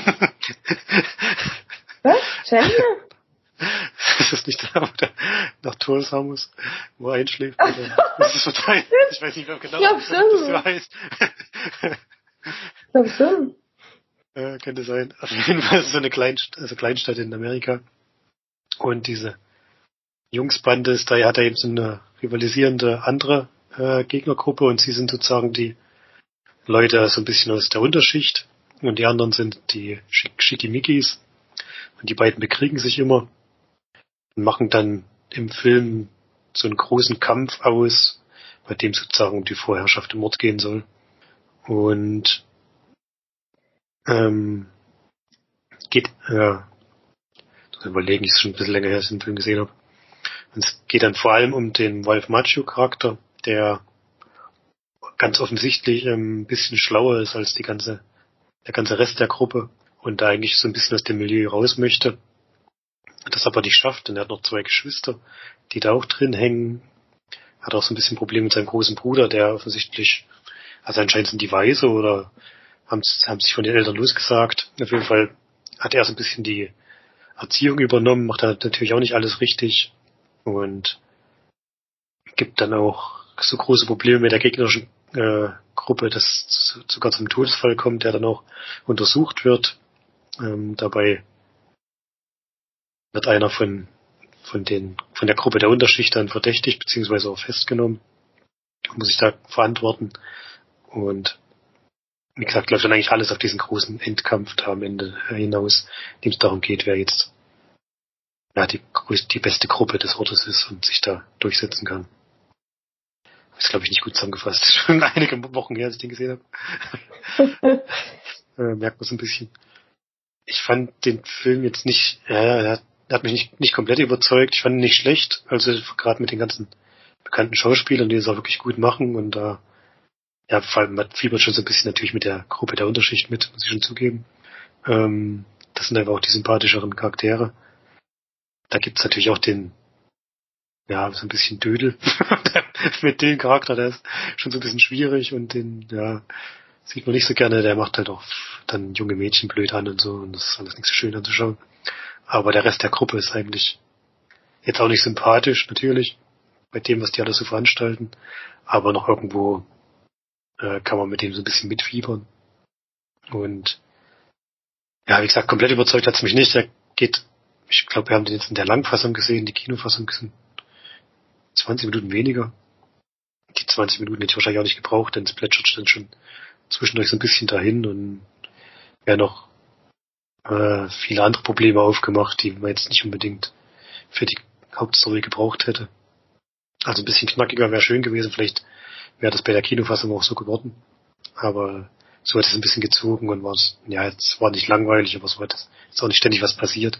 Was? Chandler? Ist das nicht da, wo der nach Tulsa muss, wo er einschläft? Oder? Das ist total, ich weiß nicht mehr genau, ich glaub was schon. das so heißt. Ich glaube schon. Ja, könnte sein. Auf jeden Fall ist es so eine Kleinst- also Kleinstadt in Amerika. Und diese Jungsbande ist da, hat er eben so eine rivalisierende andere äh, Gegnergruppe und sie sind sozusagen die Leute so ein bisschen aus der Unterschicht und die anderen sind die Schick- Schickimickis und die beiden bekriegen sich immer und machen dann im Film so einen großen Kampf aus, bei dem sozusagen um die Vorherrschaft im Ort gehen soll. Und ähm, geht, ja, muss überlegen, ich ist schon ein bisschen länger her, dass ich den Film gesehen habe. Und es geht dann vor allem um den Ralph Macchio-Charakter, der ganz offensichtlich ein bisschen schlauer ist als die ganze, der ganze Rest der Gruppe und da eigentlich so ein bisschen aus dem Milieu raus möchte, das aber nicht schafft. Und er hat noch zwei Geschwister, die da auch drin hängen. Hat auch so ein bisschen Probleme mit seinem großen Bruder, der offensichtlich, also anscheinend sind die Weise oder haben, haben sich von den Eltern losgesagt. Auf jeden Fall hat er so ein bisschen die Erziehung übernommen, macht da natürlich auch nicht alles richtig und gibt dann auch so große Probleme mit der gegnerischen äh, Gruppe, dass sogar zum Todesfall kommt, der dann auch untersucht wird. Ähm, dabei wird einer von von den von der Gruppe der Unterschicht dann verdächtigt beziehungsweise auch festgenommen, muss sich da verantworten und wie gesagt läuft dann eigentlich alles auf diesen großen Endkampf da am Ende hinaus, in dem es darum geht, wer jetzt ja die die beste Gruppe des Ortes ist und sich da durchsetzen kann. Das ist, glaube ich, nicht gut zusammengefasst. Das ist schon einige Wochen her, als ich den gesehen habe. äh, merkt man so ein bisschen. Ich fand den Film jetzt nicht, ja, er hat, er hat mich nicht, nicht komplett überzeugt. Ich fand ihn nicht schlecht. Also gerade mit den ganzen bekannten Schauspielern, die es auch wirklich gut machen. Und da, äh, ja, vor allem man fiebert schon so ein bisschen natürlich mit der Gruppe der Unterschicht mit, muss ich schon zugeben. Ähm, das sind einfach auch die sympathischeren Charaktere. Da gibt's natürlich auch den, ja, so ein bisschen Dödel mit dem Charakter, der ist schon so ein bisschen schwierig und den, ja, sieht man nicht so gerne, der macht halt auch dann junge Mädchen blöd an und so und das ist alles nicht so schön anzuschauen. Aber der Rest der Gruppe ist eigentlich jetzt auch nicht sympathisch, natürlich, bei dem, was die alles so veranstalten, aber noch irgendwo äh, kann man mit dem so ein bisschen mitfiebern. Und ja, wie gesagt, komplett überzeugt hat's mich nicht. Der geht, ich glaube, wir haben den jetzt in der Langfassung gesehen, die Kinofassung sind zwanzig Minuten weniger. Die zwanzig Minuten hätte ich wahrscheinlich auch nicht gebraucht, denn es plätschert dann schon zwischendurch so ein bisschen dahin und wäre noch äh, viele andere Probleme aufgemacht, die man jetzt nicht unbedingt für die Hauptstory gebraucht hätte. Also ein bisschen knackiger wäre schön gewesen, vielleicht wäre das bei der Kinofassung auch so geworden. Aber so hat es ein bisschen gezogen und war es, ja, es war nicht langweilig, aber so hat es ist auch nicht ständig was passiert.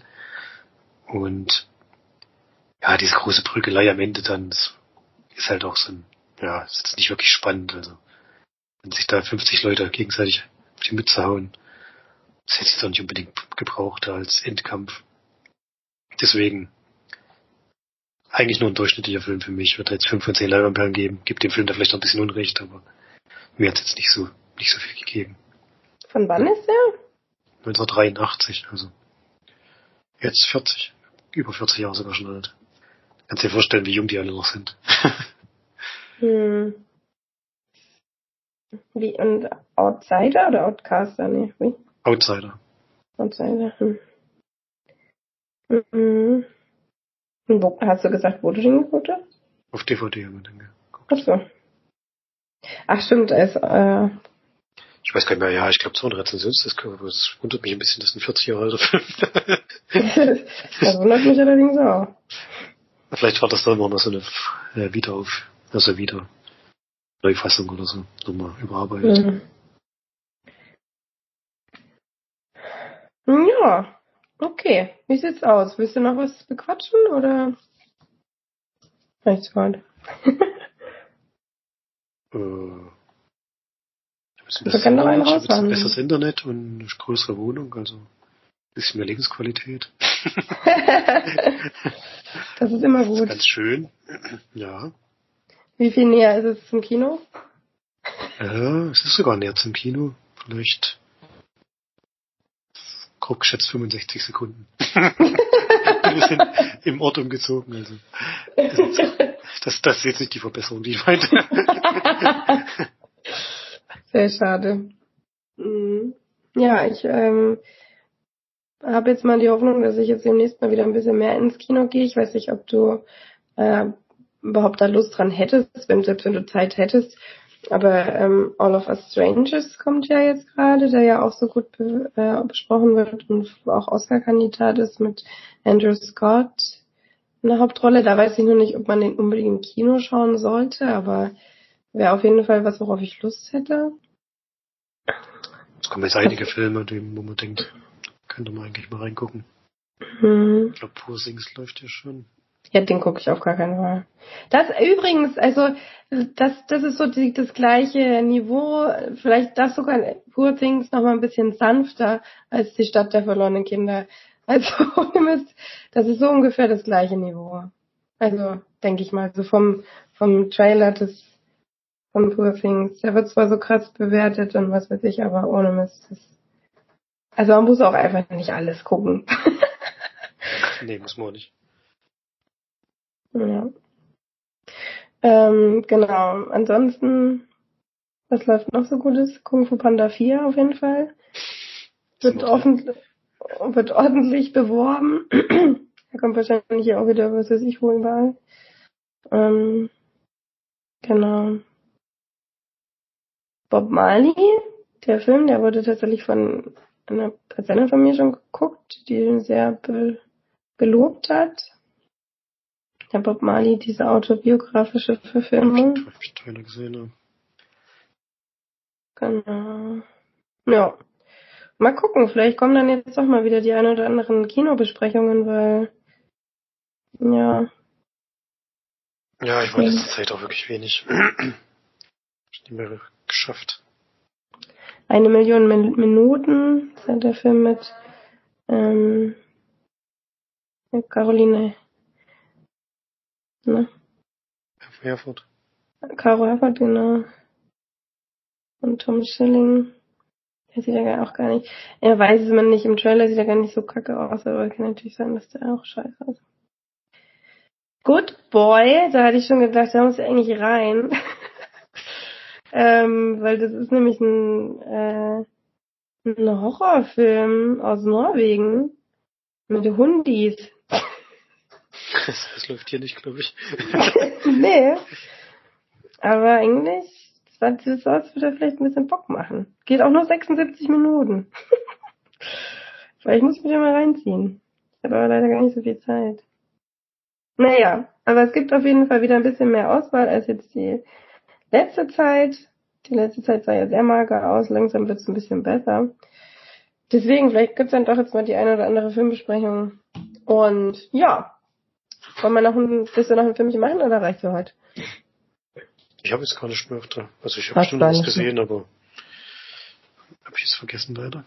Und ja, diese große Prügelei am Ende dann, das ist halt auch so ein, ja, ist jetzt nicht wirklich spannend. Also, wenn sich da fünfzig Leute gegenseitig auf die Mütze hauen, das hätte ich jetzt auch nicht unbedingt gebraucht als Endkampf. Deswegen, eigentlich nur ein durchschnittlicher Film für mich. Ich würde jetzt fünf von zehn Leinwandperlen geben. Gibt dem Film da vielleicht noch ein bisschen Unrecht, aber mir hat es jetzt nicht so, nicht so viel gegeben. Von wann ist der? neunzehnhundertdreiundachtzig, also jetzt vierzig, über vierzig Jahre sogar schon alt. Kannst dir vorstellen, wie jung die alle noch sind. hm. Wie, und Outsider oder Outcaster? Nee, wie? Outsider. Outsider, hm. Mhm. Und wo, hast du gesagt, wo du den geguckt hast? Auf D V D haben wir den geguckt. Ach so. Ach stimmt, es, äh, ich weiß gar nicht mehr, ja, ich glaube so eine Rezension ist das, aber es wundert mich ein bisschen, dass ein vierzig Jahre alter Film. das wundert mich allerdings auch. Vielleicht war das dann immer noch so eine äh, Wiederauf, also wieder Neufassung oder so, nochmal überarbeitet. Mhm. Ja, okay. Wie sieht's aus? Willst du noch was bequatschen oder? Nichts weit. äh, ich Wir können noch einen habe jetzt ein raushauen. besseres Internet und eine größere Wohnung, also ein bisschen mehr Lebensqualität. Das ist immer Das gut. ist ganz schön. Ja. Wie viel näher ist es zum Kino? Ja, es ist sogar näher zum Kino. Vielleicht grob geschätzt fünfundsechzig Sekunden. Wir sind im Ort umgezogen, also das, das ist jetzt nicht die Verbesserung, die ich meinte. Sehr schade. Ja, ich ähm, habe jetzt mal die Hoffnung, dass ich jetzt demnächst mal wieder ein bisschen mehr ins Kino gehe. Ich weiß nicht, ob du äh, überhaupt da Lust dran hättest, wenn, selbst wenn du Zeit hättest. Aber ähm, All of Us Strangers kommt ja jetzt gerade, der ja auch so gut be- äh, besprochen wird und auch Oscar-Kandidat ist mit Andrew Scott in der Hauptrolle. Da weiß ich nur nicht, ob man den unbedingt im Kino schauen sollte, aber wäre auf jeden Fall was, worauf ich Lust hätte. Es kommen jetzt einige Filme, wo man denkt, könnte man eigentlich mal reingucken. Hm. Ich glaube, Poor Things läuft ja schon. Ja, den gucke ich auf gar keinen Fall. Das übrigens, also das das ist so die, das gleiche Niveau, vielleicht das sogar Poor Things noch mal ein bisschen sanfter als die Stadt der verlorenen Kinder. Also das ist so ungefähr das gleiche Niveau. Also denke ich mal, so vom vom Trailer, das von Poor Things. Der wird zwar so krass bewertet und was weiß ich, aber ohne Mist. Das also man muss auch einfach nicht alles gucken. Nee, muss man auch nicht. Ja. Ähm, genau. Ansonsten, was läuft noch so Gutes? Kung Fu Panda vier auf jeden Fall. Wird, offen, wird ordentlich beworben. Er kommt wahrscheinlich hier auch wieder, was weiß ich, wo überall. Ähm, genau. Bob Marley, der Film, der wurde tatsächlich von einer Patientin von mir schon geguckt, die ihn sehr be- gelobt hat. Der Bob Marley, diese autobiografische Verfilmung. Hab ich Trailer gesehen, ja. Genau. Ja. Mal gucken, vielleicht kommen dann jetzt doch mal wieder die ein oder anderen Kinobesprechungen, weil ja. Ja, ich war in letzter Zeit auch wirklich wenig. Nicht mehr geschafft. Eine Million Min- Minuten ist ja der Film mit ähm, Caroline. Ne? Herford. Caro Herford, genau. Und Tom Schilling. Der sieht ja auch gar nicht. Er weiß es man nicht, im Trailer sieht er gar nicht so kacke aus, aber kann natürlich sein, dass der auch scheiße ist. Good Boy, da hatte ich schon gedacht, da muss ich eigentlich rein. ähm, weil das ist nämlich ein, äh, ein Horrorfilm aus Norwegen mit Hundis. Das, das läuft hier nicht, glaube ich. Nee. Aber eigentlich, das sieht so aus, würde er vielleicht ein bisschen Bock machen. Geht auch nur sechsundsiebzig Minuten. Vielleicht muss ich mich mal reinziehen. Ich habe aber leider gar nicht so viel Zeit. Naja, aber es gibt auf jeden Fall wieder ein bisschen mehr Auswahl als jetzt die letzte Zeit. Die letzte Zeit sah ja sehr mager aus, langsam wird es ein bisschen besser. Deswegen, vielleicht gibt's dann doch jetzt mal die eine oder andere Filmbesprechung. Und ja, wollen wir noch ein bisschen noch ein Filmchen machen oder reicht's für heute? Ich habe jetzt gar nicht mehr öfter. Also ich habe bestimmt was gesehen, aber habe ich jetzt vergessen leider.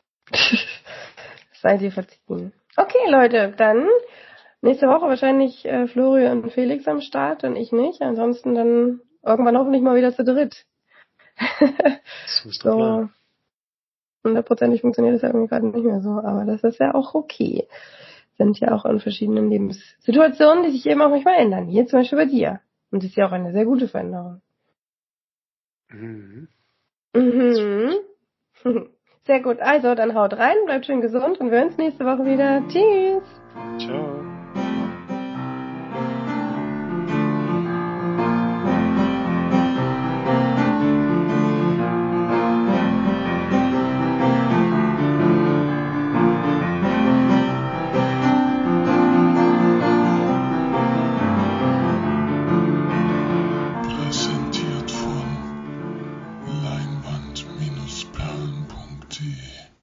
Seid ihr verziehen. Okay, Leute, dann nächste Woche wahrscheinlich äh, Florian und Felix am Start und ich nicht. Ansonsten dann irgendwann hoffentlich mal wieder zu dritt. Das ist doch klar. Hundertprozentig funktioniert das ja irgendwie gerade nicht mehr so, aber das ist ja auch okay. Sind ja auch in verschiedenen Lebenssituationen, die sich eben auch manchmal ändern. Hier zum Beispiel bei dir. Und das ist ja auch eine sehr gute Veränderung. Mhm. Mhm. Sehr gut. Also, dann haut rein, bleibt schön gesund und wir hören uns nächste Woche wieder. Tschüss. Ciao.